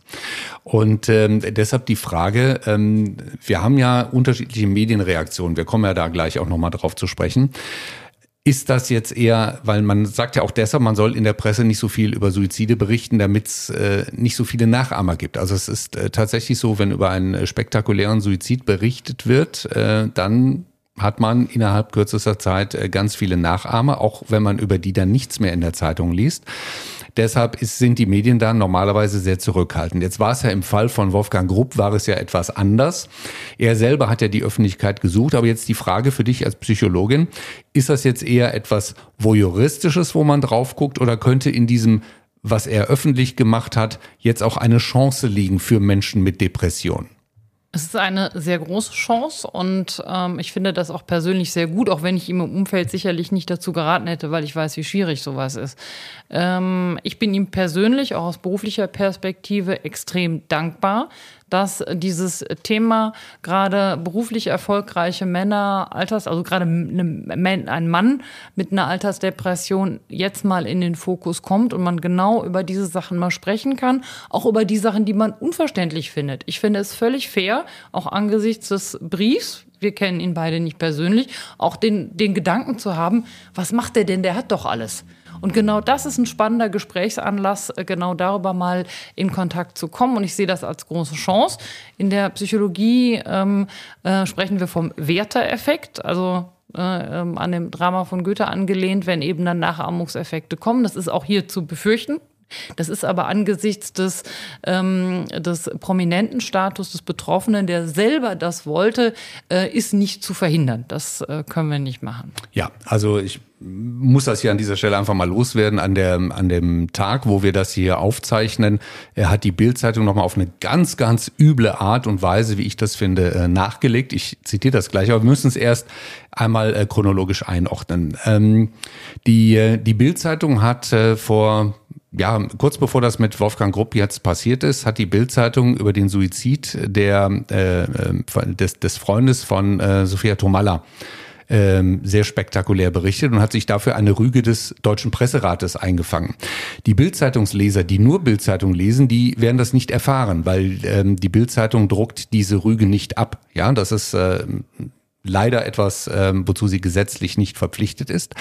Und ähm, deshalb die Frage, ähm, wir haben ja unterschiedliche Medienreaktionen, wir kommen ja da gleich auch nochmal drauf zu sprechen. Ist das jetzt eher, weil man sagt ja auch deshalb, man soll in der Presse nicht so viel über Suizide berichten, damit es äh, nicht so viele Nachahmer gibt. Also es ist äh, tatsächlich so, wenn über einen spektakulären Suizid berichtet wird, äh, dann hat man innerhalb kürzester Zeit äh, ganz viele Nachahmer, auch wenn man über die dann nichts mehr in der Zeitung liest. Deshalb ist, sind die Medien da normalerweise sehr zurückhaltend. Jetzt war es ja im Fall von Wolfgang Grupp, war es ja etwas anders. Er selber hat ja die Öffentlichkeit gesucht. Aber jetzt die Frage für dich als Psychologin, ist das jetzt eher etwas Voyeuristisches, wo man drauf guckt, oder könnte in diesem, was er öffentlich gemacht hat, jetzt auch eine Chance liegen für Menschen mit Depression? Es ist eine sehr große Chance und ähm, ich finde das auch persönlich sehr gut, auch wenn ich ihm im Umfeld sicherlich nicht dazu geraten hätte, weil ich weiß, wie schwierig sowas ist. Ähm, ich bin ihm persönlich, auch aus beruflicher Perspektive, extrem dankbar, dass dieses Thema gerade beruflich erfolgreiche Männer, Alters, also gerade ein Mann mit einer Altersdepression jetzt mal in den Fokus kommt und man genau über diese Sachen mal sprechen kann, auch über die Sachen, die man unverständlich findet. Ich finde es völlig fair, auch angesichts des Briefs, wir kennen ihn beide nicht persönlich, auch den, den Gedanken zu haben, was macht der denn, der hat doch alles. Und genau das ist ein spannender Gesprächsanlass, genau darüber mal in Kontakt zu kommen. Und ich sehe das als große Chance. In der Psychologie ähm, äh, sprechen wir vom Werther-Effekt, also äh, ähm, an dem Drama von Goethe angelehnt, wenn eben dann Nachahmungseffekte kommen. Das ist auch hier zu befürchten. Das ist aber angesichts des, ähm, des prominenten Status des Betroffenen, der selber das wollte, äh, ist nicht zu verhindern. Das äh, können wir nicht machen. Ja, also ich muss das hier an dieser Stelle einfach mal loswerden. An der, an dem Tag, wo wir das hier aufzeichnen, er hat die Bild-Zeitung nochmal auf eine ganz, ganz üble Art und Weise, wie ich das finde, nachgelegt. Ich zitiere das gleich, aber wir müssen es erst einmal chronologisch einordnen. Ähm, die, die Bild-Zeitung hat äh, vor Ja, kurz bevor das mit Wolfgang Grupp jetzt passiert ist, hat die Bild-Zeitung über den Suizid der äh, des, des Freundes von äh, Sophia Tomalla äh, sehr spektakulär berichtet und hat sich dafür eine Rüge des Deutschen Presserates eingefangen. Die Bild-Zeitungsleser, die nur Bild-Zeitung lesen, die werden das nicht erfahren, weil ähm, die Bild-Zeitung druckt diese Rüge nicht ab. Ja, das ist äh, leider etwas, äh, wozu sie gesetzlich nicht verpflichtet ist.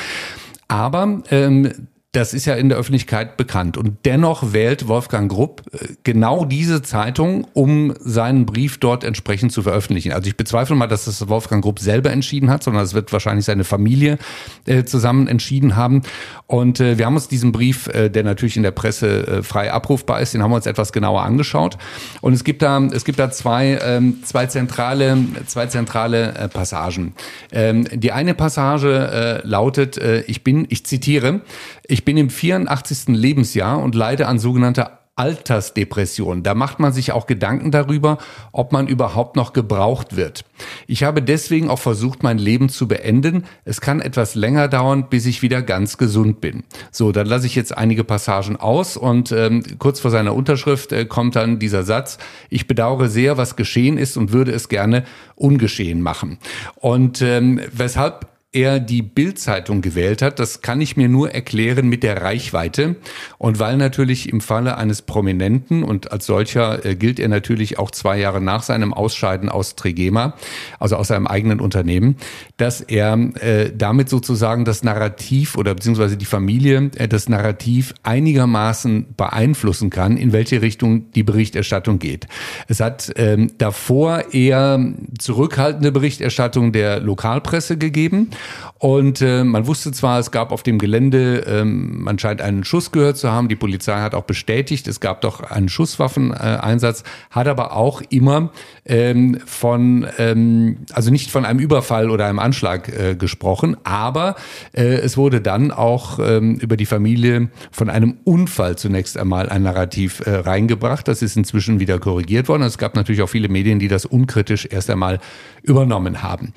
Aber ähm, das ist ja in der Öffentlichkeit bekannt. Und dennoch wählt Wolfgang Grupp genau diese Zeitung, um seinen Brief dort entsprechend zu veröffentlichen. Also ich bezweifle mal, dass das Wolfgang Grupp selber entschieden hat, sondern es wird wahrscheinlich seine Familie äh, zusammen entschieden haben. Und äh, wir haben uns diesen Brief, äh, der natürlich in der Presse äh, frei abrufbar ist, den haben wir uns etwas genauer angeschaut. Und es gibt da, es gibt da zwei, ähm, zwei zentrale, zwei zentrale äh, Passagen. Ähm, die eine Passage äh, lautet, äh, ich bin, ich zitiere, ich bin im vierundachtzigsten Lebensjahr und leide an sogenannter Altersdepression. Da macht man sich auch Gedanken darüber, ob man überhaupt noch gebraucht wird. Ich habe deswegen auch versucht, mein Leben zu beenden. Es kann etwas länger dauern, bis ich wieder ganz gesund bin. So, dann lasse ich jetzt einige Passagen aus und ähm, kurz vor seiner Unterschrift äh, kommt dann dieser Satz: Ich bedauere sehr, was geschehen ist und würde es gerne ungeschehen machen. Und ähm, weshalb er die Bild-Zeitung gewählt hat, das kann ich mir nur erklären mit der Reichweite und weil natürlich im Falle eines Prominenten, und als solcher äh, gilt er natürlich auch zwei Jahre nach seinem Ausscheiden aus Trigema, also aus seinem eigenen Unternehmen, dass er äh, damit sozusagen das Narrativ oder beziehungsweise die Familie äh, das Narrativ einigermaßen beeinflussen kann, in welche Richtung die Berichterstattung geht. Es hat ähm, davor eher zurückhaltende Berichterstattung der Lokalpresse gegeben. Und äh, man wusste zwar, es gab auf dem Gelände, ähm, man scheint einen Schuss gehört zu haben. Die Polizei hat auch bestätigt, es gab doch einen Schusswaffeneinsatz, hat aber auch immer ähm, von, ähm, also nicht von einem Überfall oder einem Anschlag äh, gesprochen, aber äh, es wurde dann auch ähm, über die Familie von einem Unfall zunächst einmal ein Narrativ äh, reingebracht. Das ist inzwischen wieder korrigiert worden. Es gab natürlich auch viele Medien, die das unkritisch erst einmal übernommen haben.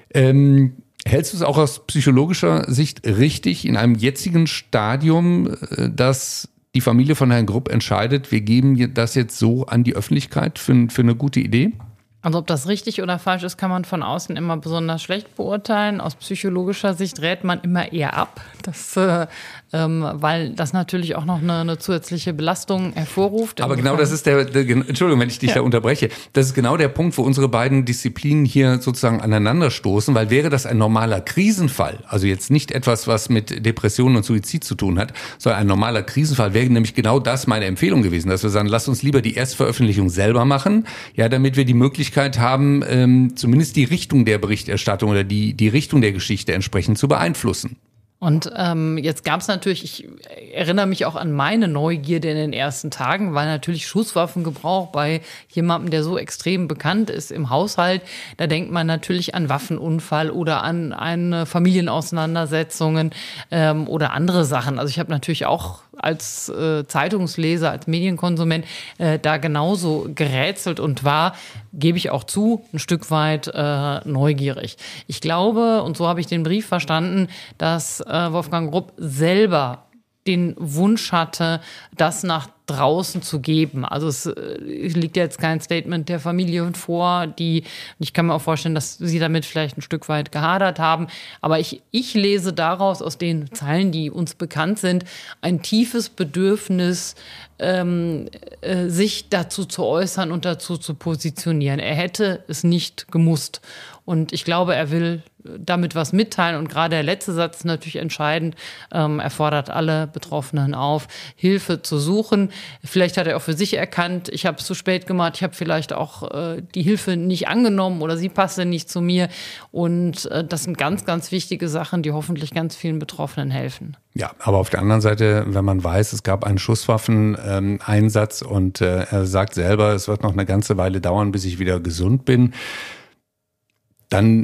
Ähm, Hältst du es auch aus psychologischer Sicht richtig, in einem jetzigen Stadium, dass die Familie von Herrn Grupp entscheidet, wir geben das jetzt so an die Öffentlichkeit für, für eine gute Idee? Also ob das richtig oder falsch ist, kann man von außen immer besonders schlecht beurteilen. Aus psychologischer Sicht rät man immer eher ab, das, äh, ähm, weil das natürlich auch noch eine, eine zusätzliche Belastung hervorruft. Aber genau das ist der, der, Entschuldigung, wenn ich dich ja. da unterbreche, das ist genau der Punkt, wo unsere beiden Disziplinen hier sozusagen aneinanderstoßen, weil wäre das ein normaler Krisenfall, also jetzt nicht etwas, was mit Depressionen und Suizid zu tun hat, sondern ein normaler Krisenfall, wäre nämlich genau das meine Empfehlung gewesen, dass wir sagen, lasst uns lieber die Erstveröffentlichung selber machen, ja, damit wir die Möglichkeit haben, ähm, zumindest die Richtung der Berichterstattung oder die, die Richtung der Geschichte entsprechend zu beeinflussen. Und ähm, jetzt gab es natürlich, ich erinnere mich auch an meine Neugierde in den ersten Tagen, weil natürlich Schusswaffengebrauch bei jemandem, der so extrem bekannt ist im Haushalt, da denkt man natürlich an Waffenunfall oder an eine Familienauseinandersetzungen ähm, oder andere Sachen. Also ich habe natürlich auch als äh, Zeitungsleser, als Medienkonsument äh, da genauso gerätselt und war, gebe ich auch zu, ein Stück weit äh, neugierig. Ich glaube, und so habe ich den Brief verstanden, dass äh, Wolfgang Grupp selber den Wunsch hatte, das nach draußen zu geben. Also es liegt jetzt kein Statement der Familie vor, die, ich kann mir auch vorstellen, dass sie damit vielleicht ein Stück weit gehadert haben, aber ich, ich lese daraus, aus den Zeilen, die uns bekannt sind, ein tiefes Bedürfnis, ähm, äh, sich dazu zu äußern und dazu zu positionieren. Er hätte es nicht gemusst. Und ich glaube, er will damit was mitteilen. Und gerade der letzte Satz ist natürlich entscheidend. Ähm, er fordert alle Betroffenen auf, Hilfe zu suchen. Vielleicht hat er auch für sich erkannt, ich habe es zu spät gemacht, ich habe vielleicht auch äh, die Hilfe nicht angenommen oder sie passte nicht zu mir. Und äh, das sind ganz, ganz wichtige Sachen, die hoffentlich ganz vielen Betroffenen helfen. Ja, aber auf der anderen Seite, wenn man weiß, es gab einen Schusswaffeneinsatz ähm, und äh, er sagt selber, es wird noch eine ganze Weile dauern, bis ich wieder gesund bin, dann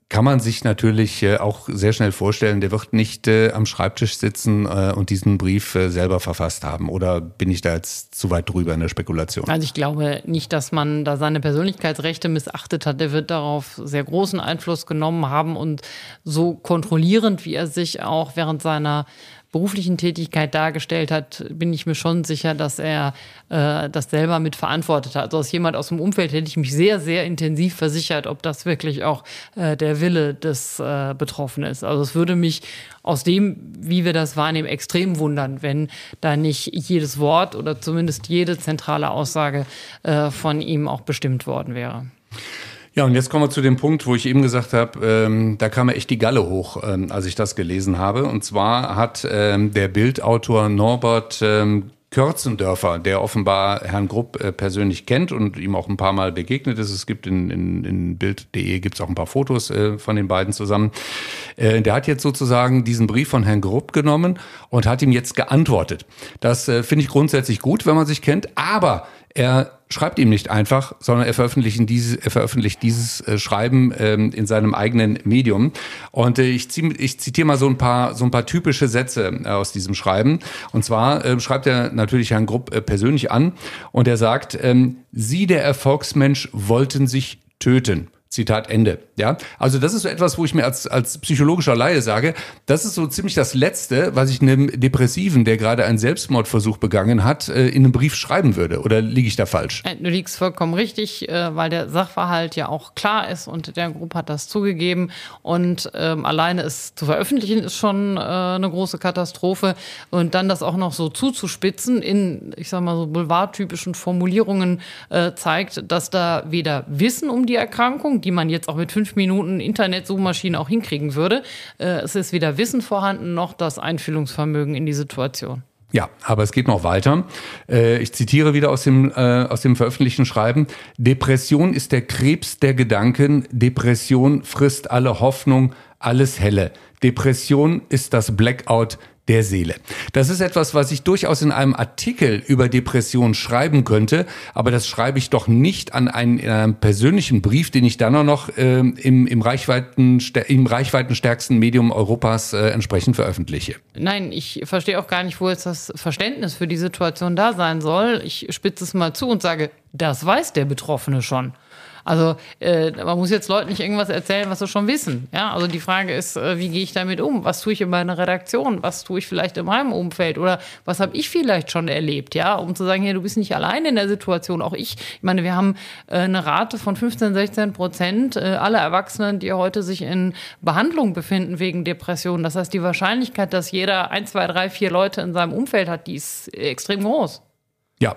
kann man sich natürlich äh, auch sehr schnell vorstellen, der wird nicht äh, am Schreibtisch sitzen äh, und diesen Brief äh, selber verfasst haben. Oder bin ich da jetzt zu weit drüber in der Spekulation? Also ich glaube nicht, dass man da seine Persönlichkeitsrechte missachtet hat. Der wird darauf sehr großen Einfluss genommen haben und so kontrollierend, wie er sich auch während seiner beruflichen Tätigkeit dargestellt hat, bin ich mir schon sicher, dass er äh, das selber mit verantwortet hat. Also als jemand aus dem Umfeld hätte ich mich sehr, sehr intensiv versichert, ob das wirklich auch äh, der Wille des äh, Betroffenen ist. Also es würde mich aus dem, wie wir das wahrnehmen, extrem wundern, wenn da nicht jedes Wort oder zumindest jede zentrale Aussage äh, von ihm auch bestimmt worden wäre. Ja, und jetzt kommen wir zu dem Punkt, wo ich eben gesagt habe, ähm, da kam mir echt die Galle hoch, ähm, als ich das gelesen habe. Und zwar hat ähm, der Bildautor Norbert ähm, Körzendörfer, der offenbar Herrn Grupp äh, persönlich kennt und ihm auch ein paar Mal begegnet ist. Es gibt in, in, in Bild punkt de gibt's auch ein paar Fotos äh, von den beiden zusammen. Äh, der hat jetzt sozusagen diesen Brief von Herrn Grupp genommen und hat ihm jetzt geantwortet. Das äh, finde ich grundsätzlich gut, wenn man sich kennt, aber er schreibt ihm nicht einfach, sondern er veröffentlicht dieses, er veröffentlicht dieses äh, Schreiben ähm, in seinem eigenen Medium. Und äh, ich, zieh, ich zitiere mal so ein paar so ein paar typische Sätze äh, aus diesem Schreiben. Und zwar äh, schreibt er natürlich Herrn Grupp äh, persönlich an und er sagt: ähm, Sie, der Erfolgsmensch, wollten sich töten. Zitat Ende. Ja, also das ist so etwas, wo ich mir als als psychologischer Laie sage, das ist so ziemlich das Letzte, was ich einem Depressiven, der gerade einen Selbstmordversuch begangen hat, in einem Brief schreiben würde. Oder liege ich da falsch? Du liegst vollkommen richtig, weil der Sachverhalt ja auch klar ist und der Grupp hat das zugegeben. Und ähm, alleine es zu veröffentlichen ist schon äh, eine große Katastrophe. Und dann das auch noch so zuzuspitzen in, ich sag mal so boulevardtypischen Formulierungen äh, zeigt, dass da weder Wissen um die Erkrankung, die man jetzt auch mit fünf Minuten Internet-Suchmaschine auch hinkriegen würde. Äh, es ist weder Wissen vorhanden, noch das Einfühlungsvermögen in die Situation. Ja, aber es geht noch weiter. Äh, ich zitiere wieder aus dem, äh, aus dem veröffentlichten Schreiben. Depression ist der Krebs der Gedanken. Depression frisst alle Hoffnung, alles Helle. Depression ist das Blackout der Seele. Das ist etwas, was ich durchaus in einem Artikel über Depression schreiben könnte, aber das schreibe ich doch nicht an einen, in einem persönlichen Brief, den ich dann auch noch äh, im, im, Reichweiten, im reichweitenstärksten Medium Europas äh, entsprechend veröffentliche. Nein, ich verstehe auch gar nicht, wo jetzt das Verständnis für die Situation da sein soll. Ich spitze es mal zu und sage, das weiß der Betroffene schon. Also äh, man muss jetzt Leuten nicht irgendwas erzählen, was sie schon wissen. Ja, also die Frage ist, äh, wie gehe ich damit um? Was tue ich in meiner Redaktion? Was tue ich vielleicht in meinem Umfeld? Oder was habe ich vielleicht schon erlebt? Ja, um zu sagen, hey, du bist nicht allein in der Situation. Auch ich. Ich meine, wir haben äh, eine Rate von fünfzehn, sechzehn Prozent äh, aller Erwachsenen, die heute sich in Behandlung befinden wegen Depressionen. Das heißt, die Wahrscheinlichkeit, dass jeder ein, zwei, drei, vier Leute in seinem Umfeld hat, die ist extrem groß. Ja,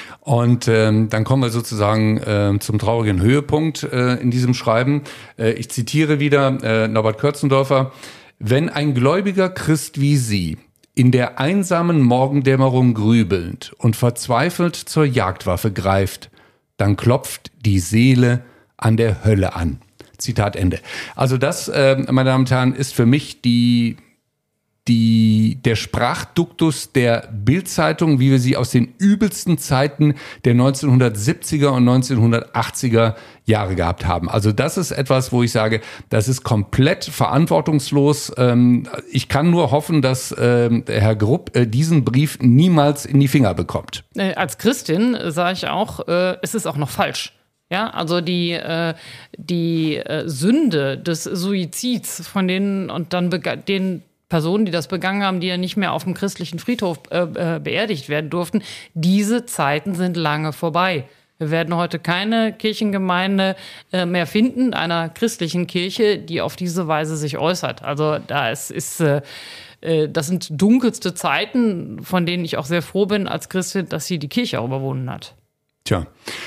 und ähm, dann kommen wir sozusagen äh, zum traurigen Höhepunkt äh, in diesem Schreiben. Äh, ich zitiere wieder äh, Norbert Körzendörfer. Wenn ein gläubiger Christ wie Sie in der einsamen Morgendämmerung grübelnd und verzweifelt zur Jagdwaffe greift, dann klopft die Seele an der Hölle an. Zitat Ende. Also das, äh, meine Damen und Herren, ist für mich die... Die, der Sprachduktus der Bild-Zeitung, wie wir sie aus den übelsten Zeiten der neunzehnhundertsiebziger und neunzehnhundertachtziger Jahre gehabt haben. Also das ist etwas, wo ich sage, das ist komplett verantwortungslos. Ich kann nur hoffen, dass Herr Grupp diesen Brief niemals in die Finger bekommt. Als Christin sage ich auch, es ist auch noch falsch. Ja, also die, äh, die äh, Sünde des Suizids von denen und dann bega- den Personen, die das begangen haben, die ja nicht mehr auf dem christlichen Friedhof äh, beerdigt werden durften, diese Zeiten sind lange vorbei. Wir werden heute keine Kirchengemeinde äh, mehr finden, einer christlichen Kirche, die auf diese Weise sich äußert. Also da ist, ist äh, das sind dunkelste Zeiten, von denen ich auch sehr froh bin als Christin, dass sie die Kirche auch überwunden hat. Tja,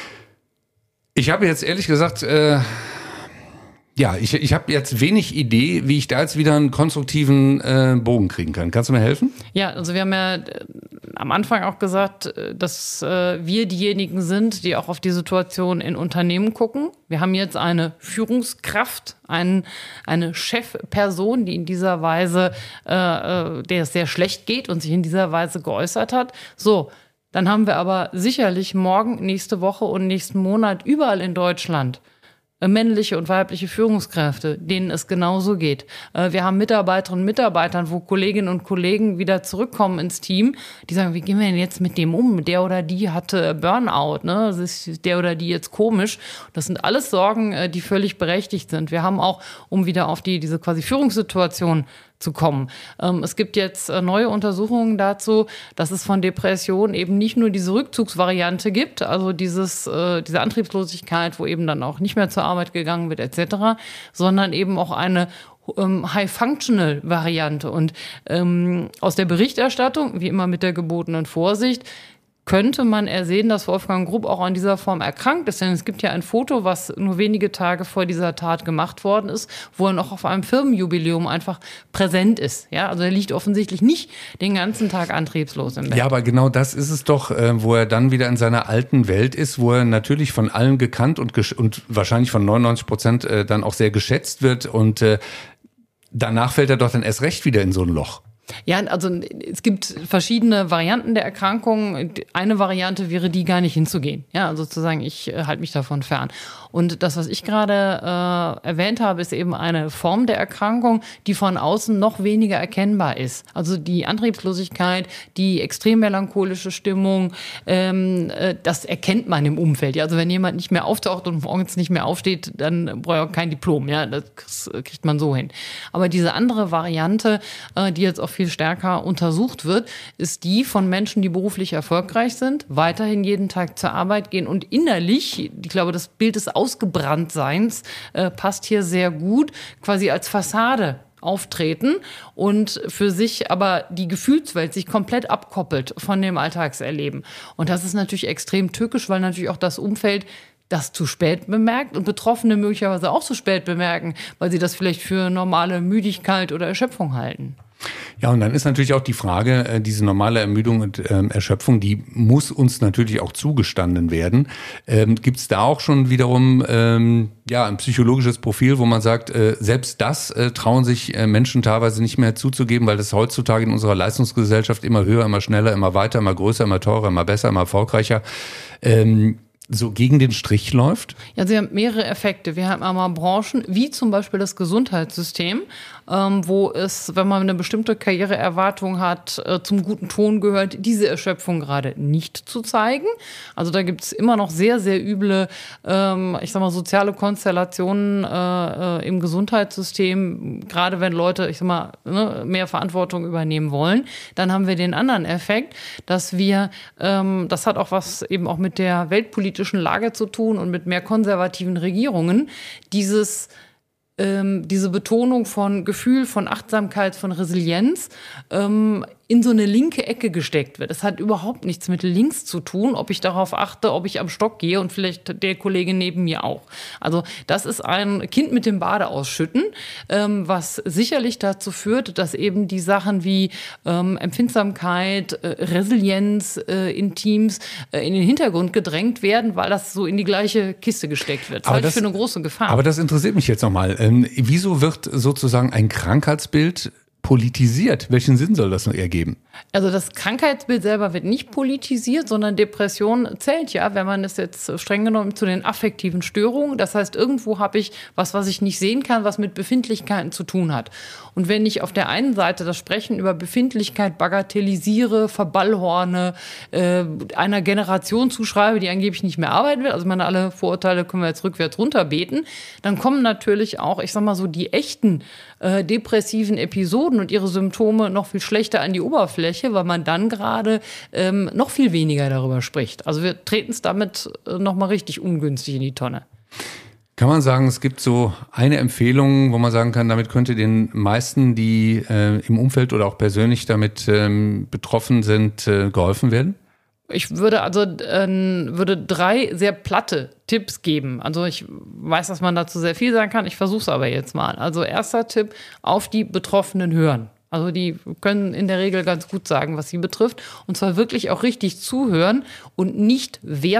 ich habe jetzt ehrlich gesagt... Äh Ja, ich, ich habe jetzt wenig Idee, wie ich da jetzt wieder einen konstruktiven äh, Bogen kriegen kann. Kannst du mir helfen? Ja, also wir haben ja äh, am Anfang auch gesagt, dass äh, wir diejenigen sind, die auch auf die Situation in Unternehmen gucken. Wir haben jetzt eine Führungskraft, ein, eine Chefperson, die in dieser Weise, äh, der es sehr schlecht geht und sich in dieser Weise geäußert hat. So, dann haben wir aber sicherlich morgen, nächste Woche und nächsten Monat überall in Deutschland männliche und weibliche Führungskräfte, denen es genauso geht. Wir haben Mitarbeiterinnen und Mitarbeitern, wo Kolleginnen und Kollegen wieder zurückkommen ins Team, die sagen, wie gehen wir denn jetzt mit dem um? Der oder die hatte Burnout, ne? Das ist der oder die jetzt komisch. Das sind alles Sorgen, die völlig berechtigt sind. Wir haben auch, um wieder auf die diese quasi Führungssituation zu kommen. Ähm, es gibt jetzt äh, neue Untersuchungen dazu, dass es von Depressionen eben nicht nur diese Rückzugsvariante gibt, also dieses, äh, diese Antriebslosigkeit, wo eben dann auch nicht mehr zur Arbeit gegangen wird et cetera, sondern eben auch eine ähm, High-Functional-Variante. Und ähm, aus der Berichterstattung, wie immer mit der gebotenen Vorsicht, könnte man ersehen, dass Wolfgang Grupp auch an dieser Form erkrankt ist. Denn es gibt ja ein Foto, was nur wenige Tage vor dieser Tat gemacht worden ist, wo er noch auf einem Firmenjubiläum einfach präsent ist. Ja, also er liegt offensichtlich nicht den ganzen Tag antriebslos im Bett. Ja, aber genau das ist es doch, äh, wo er dann wieder in seiner alten Welt ist, wo er natürlich von allen gekannt und, gesch- und wahrscheinlich von neunundneunzig Prozent äh, dann auch sehr geschätzt wird. Und äh, danach fällt er doch dann erst recht wieder in so ein Loch. Ja, also es gibt verschiedene Varianten der Erkrankung. Eine Variante wäre die, gar nicht hinzugehen. Ja, also zu sagen, ich äh, halte mich davon fern. Und das, was ich gerade äh, erwähnt habe, ist eben eine Form der Erkrankung, die von außen noch weniger erkennbar ist. Also die Antriebslosigkeit, die extrem melancholische Stimmung, ähm, äh, das erkennt man im Umfeld. Ja, also wenn jemand nicht mehr auftaucht und morgens nicht mehr aufsteht, dann braucht er auch kein Diplom. Ja, das kriegt man so hin. Aber diese andere Variante, äh, die jetzt auch viel stärker untersucht wird, ist die von Menschen, die beruflich erfolgreich sind, weiterhin jeden Tag zur Arbeit gehen und innerlich, ich glaube, das Bild des Ausgebranntseins äh, passt hier sehr gut, quasi als Fassade auftreten und für sich aber die Gefühlswelt sich komplett abkoppelt von dem Alltagserleben. Und das ist natürlich extrem tückisch, weil natürlich auch das Umfeld das zu spät bemerkt und Betroffene möglicherweise auch zu spät bemerken, weil sie das vielleicht für normale Müdigkeit oder Erschöpfung halten. Ja, und dann ist natürlich auch die Frage, diese normale Ermüdung und ähm, Erschöpfung, die muss uns natürlich auch zugestanden werden. Ähm, gibt es da auch schon wiederum ähm, ja ein psychologisches Profil, wo man sagt, äh, selbst das äh, trauen sich äh, Menschen teilweise nicht mehr zuzugeben, weil das heutzutage in unserer Leistungsgesellschaft immer höher, immer schneller, immer weiter, immer größer, immer teurer, immer besser, immer erfolgreicher ähm, so gegen den Strich läuft? Ja, sie haben mehrere Effekte. Wir haben einmal Branchen, wie zum Beispiel das Gesundheitssystem, ähm, wo es, wenn man eine bestimmte Karriereerwartung hat, äh, zum guten Ton gehört, diese Erschöpfung gerade nicht zu zeigen. Also da gibt es immer noch sehr, sehr üble, ähm, ich sag mal, soziale Konstellationen äh, im Gesundheitssystem, gerade wenn Leute, ich sag mal, ne, mehr Verantwortung übernehmen wollen. Dann haben wir den anderen Effekt, dass wir, ähm, das hat auch was eben auch mit der weltpolitischen Lage zu tun und mit mehr konservativen Regierungen, dieses ähm, diese Betonung von Gefühl, von Achtsamkeit, von Resilienz ähm, in so eine linke Ecke gesteckt wird. Es hat überhaupt nichts mit links zu tun, ob ich darauf achte, ob ich am Stock gehe und vielleicht der Kollege neben mir auch. Also das ist ein Kind mit dem Bade ausschütten, ähm, was sicherlich dazu führt, dass eben die Sachen wie ähm, Empfindsamkeit, äh, Resilienz äh, in Teams äh, in den Hintergrund gedrängt werden, weil das so in die gleiche Kiste gesteckt wird. Das halte ich für eine große Gefahr. Aber das interessiert mich jetzt nochmal. Ähm, wieso wird sozusagen ein Krankheitsbild politisiert? Welchen Sinn soll das noch ergeben? Also das Krankheitsbild selber wird nicht politisiert, sondern Depression zählt ja, wenn man es jetzt streng genommen, zu den affektiven Störungen. Das heißt, irgendwo habe ich was, was ich nicht sehen kann, was mit Befindlichkeiten zu tun hat. Und wenn ich auf der einen Seite das Sprechen über Befindlichkeit bagatellisiere, verballhorne, äh, einer Generation zuschreibe, die angeblich nicht mehr arbeiten will, also meine alle Vorurteile können wir jetzt rückwärts runterbeten, dann kommen natürlich auch, ich sag mal so, die echten äh, depressiven Episoden und ihre Symptome noch viel schlechter an die Oberfläche, weil man dann gerade ähm, noch viel weniger darüber spricht. Also wir treten es damit äh, nochmal richtig ungünstig in die Tonne. Kann man sagen, es gibt so eine Empfehlung, wo man sagen kann, damit könnte den meisten, die äh, im Umfeld oder auch persönlich damit ähm, betroffen sind, äh, geholfen werden? Ich würde also äh, würde drei sehr platte Tipps geben. Also ich weiß, dass man dazu sehr viel sagen kann. Ich versuche es aber jetzt mal. Also erster Tipp, auf die Betroffenen hören. Also die können in der Regel ganz gut sagen, was sie betrifft. Und zwar wirklich auch richtig zuhören und nicht werten.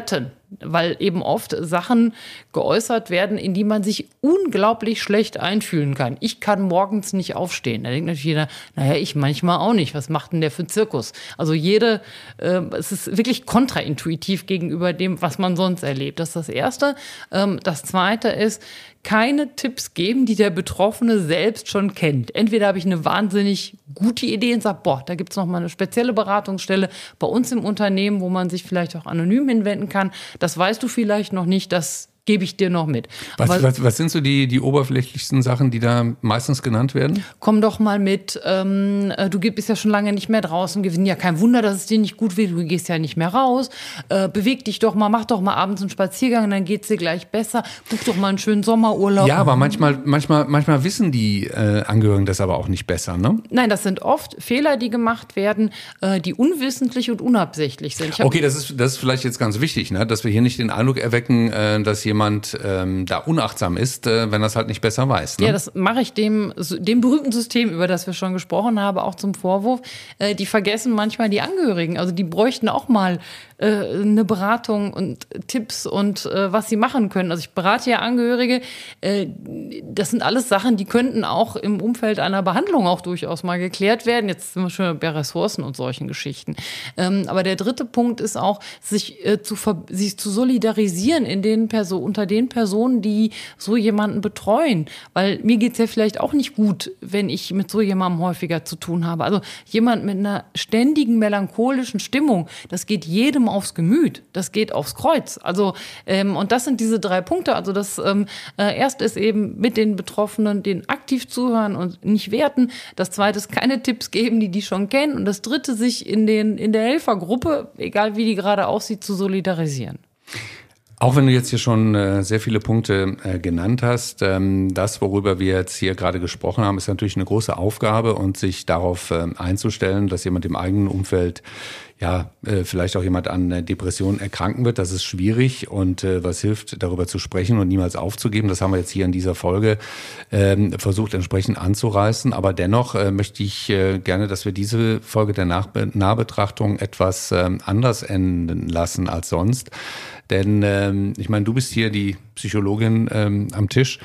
weil eben oft Sachen geäußert werden, in die man sich unglaublich schlecht einfühlen kann. Ich kann morgens nicht aufstehen. Da denkt natürlich jeder, naja, ich manchmal auch nicht. Was macht denn der für einen Zirkus? Also jede, äh, es ist wirklich kontraintuitiv gegenüber dem, was man sonst erlebt. Das ist das Erste. Ähm, das Zweite ist, keine Tipps geben, die der Betroffene selbst schon kennt. Entweder habe ich eine wahnsinnig gute Idee und sage, boah, da gibt es noch mal eine spezielle Beratungsstelle bei uns im Unternehmen, wo man sich vielleicht auch anonym hinwenden kann. Das weißt du vielleicht noch nicht, das gebe ich dir noch mit. Was, Aber, was, was sind so die, die oberflächlichsten Sachen, die da meistens genannt werden? Komm doch mal mit, ähm, du bist ja schon lange nicht mehr draußen gewesen. Ja, kein Wunder, dass es dir nicht gut wird, du gehst ja nicht mehr raus. Äh, beweg dich doch mal, mach doch mal abends einen Spaziergang, dann geht's dir gleich besser. Buch doch mal einen schönen Sommerurlaub. Ja, aber manchmal, manchmal, manchmal wissen die äh, Angehörigen das aber auch nicht besser, ne? Nein, das sind oft Fehler, die gemacht werden, äh, die unwissentlich und unabsichtlich sind. Okay, das ist, das ist vielleicht jetzt ganz wichtig, ne? Dass wir hier nicht den Eindruck erwecken, äh, dass jemand jemand ähm, da unachtsam ist, äh, wenn er es halt nicht besser weiß. Ne? Ja, das mache ich dem, dem berühmten System, über das wir schon gesprochen haben, auch zum Vorwurf. Äh, die vergessen manchmal die Angehörigen. Also die bräuchten auch mal äh, eine Beratung und Tipps und äh, was sie machen können. Also ich berate ja Angehörige. Äh, das sind alles Sachen, die könnten auch im Umfeld einer Behandlung auch durchaus mal geklärt werden. Jetzt sind wir schon bei Ressourcen und solchen Geschichten. Ähm, aber der dritte Punkt ist auch, sich, äh, zu, sich zu solidarisieren in den Personen, unter den Personen, die so jemanden betreuen. Weil mir geht's ja vielleicht auch nicht gut, wenn ich mit so jemandem häufiger zu tun habe. Also jemand mit einer ständigen melancholischen Stimmung, das geht jedem aufs Gemüt. Das geht aufs Kreuz. Also ähm, und das sind diese drei Punkte. Also das ähm, äh, erste ist eben mit den Betroffenen, denen aktiv zuhören und nicht werten. Das zweite ist keine Tipps geben, die die schon kennen. Und das dritte, sich in den in der Helfergruppe, egal wie die gerade aussieht, zu solidarisieren. Auch wenn du jetzt hier schon äh, sehr viele Punkte äh, genannt hast, ähm, das, worüber wir jetzt hier gerade gesprochen haben, ist natürlich eine große Aufgabe und sich darauf äh, einzustellen, dass jemand im eigenen Umfeld, ja, äh, vielleicht auch jemand an äh, Depressionen erkranken wird, das ist schwierig und äh, was hilft, darüber zu sprechen und niemals aufzugeben. Das haben wir jetzt hier in dieser Folge äh, versucht entsprechend anzureißen, aber dennoch äh, möchte ich äh, gerne, dass wir diese Folge der Nach- Nahbetrachtung etwas äh, anders enden lassen als sonst. Denn ähm, ich meine, du bist hier die Psychologin ähm, am Tisch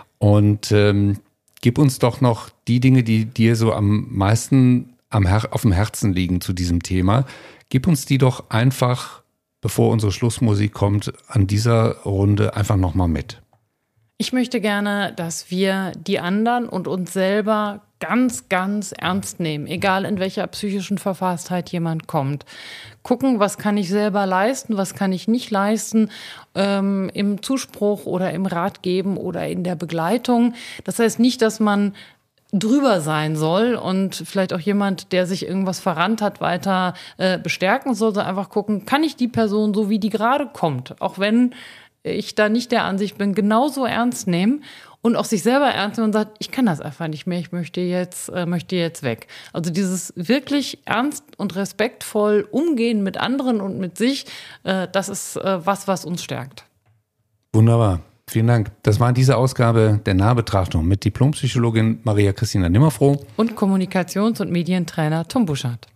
und ähm, gib uns doch noch die Dinge, die dir so am meisten am Her- auf dem Herzen liegen zu diesem Thema. Gib uns die doch einfach, bevor unsere Schlussmusik kommt, an dieser Runde einfach nochmal mit. Ich möchte gerne, dass wir die anderen und uns selber ganz, ganz ernst nehmen, egal in welcher psychischen Verfasstheit jemand kommt. Gucken, was kann ich selber leisten, was kann ich nicht leisten, ähm, im Zuspruch oder im Rat geben oder in der Begleitung. Das heißt nicht, dass man drüber sein soll und vielleicht auch jemand, der sich irgendwas verrannt hat, weiter äh, bestärken soll, sondern einfach gucken, kann ich die Person, so wie die gerade kommt, auch wenn ich da nicht der Ansicht bin, genauso ernst nehmen und auch sich selber ernst nehmen und sagt, ich kann das einfach nicht mehr, ich möchte jetzt, äh, möchte jetzt weg. Also dieses wirklich ernst und respektvoll umgehen mit anderen und mit sich, äh, das ist äh, was, was uns stärkt. Wunderbar. Vielen Dank. Das war diese Ausgabe der Nahbetrachtung mit Diplompsychologin Maria Christina Nimmerfroh und Kommunikations- und Medientrainer Tom Buschardt.